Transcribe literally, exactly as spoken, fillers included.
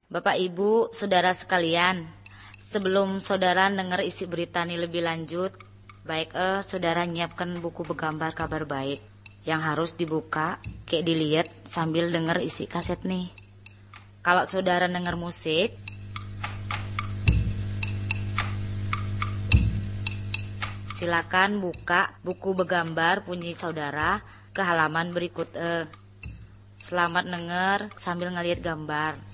Bapak Ibu, saudara sekalian, sebelum saudara dengar isi berita ini lebih lanjut, baik eh saudara nyiapkan buku bergambar kabar baik yang harus dibuka, kayak dilihat sambil denger isi kaset nih. Kalau saudara denger musik, silakan buka buku bergambar punya saudara ke halaman berikut eh. Selamat denger sambil ngelihat gambar.